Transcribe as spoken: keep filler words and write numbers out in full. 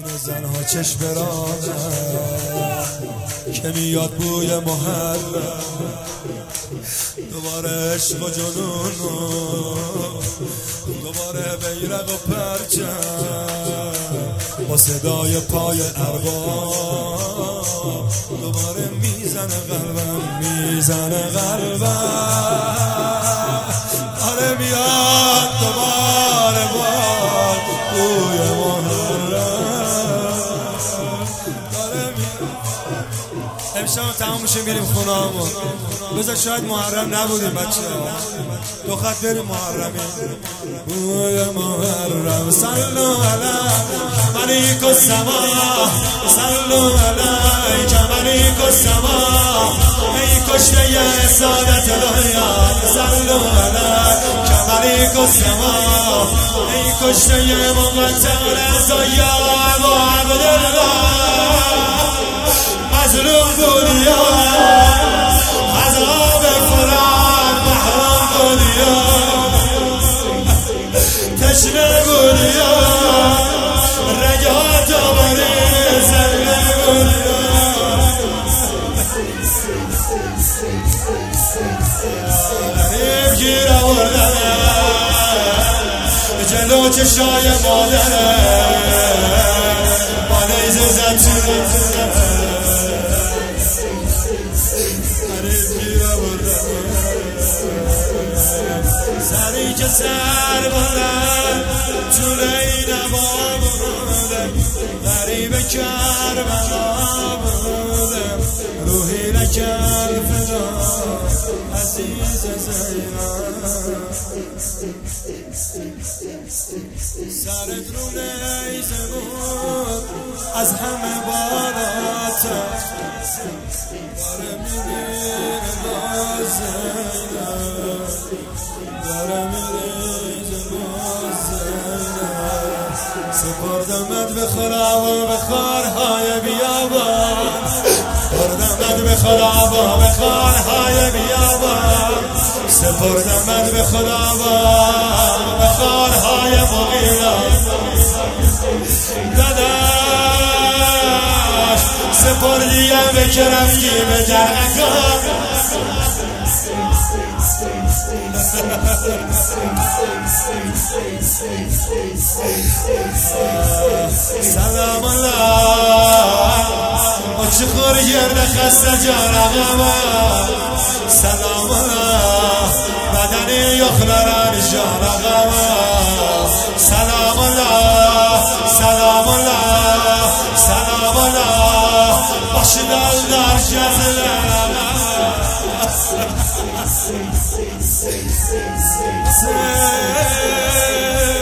زنها چشم برادر که میاد بوی محرم، دوباره عشق و جنون، دوباره بیرق و پرچم با صدای پای ارباب، دوباره میزنه قلبم، میزنه قلبم، آره میاد دوباره باد بوی امشب تمام میشه میریم خونه همون. بذار شاید محرم نبودیم بچه ها، دو خط بریم محرمی. بوی محرم صلو علیک ملیک السما، صلو علیک ملیک السما، ای کشته سعادت دنیا، صلو علیک ملیک السما، ای کشته مقتل رضا و عبدالله، مظلوم دنیا عذاب فرار، محرم دنیا تشنه دنیا، رگات آوری زنده دنیا، غریب گیر آوردنه جلو چشای مادره، با نیزه زنجیره سری که سر بودن طول این عبا بودم، غریب کربلا بودم، روحی نکر فدا عزیز زینب، سرت رو نیزه بود از همه بالاتر، داره میگیر نازنم، داره میریز بازنم، سپردمت به خراب و به خارهای بیابان، سپردمت به خراب و به خارهای بیابان، سپردمت به خراب و به خارهای مغیران، داداش سپردیم به که رفتی به جرقان، سلام الله آچه خور گرد خسته جانم، سلام الله بدنی یخلران جانم، سلام الله سلام الله سلام الله باشدال در جزلم، say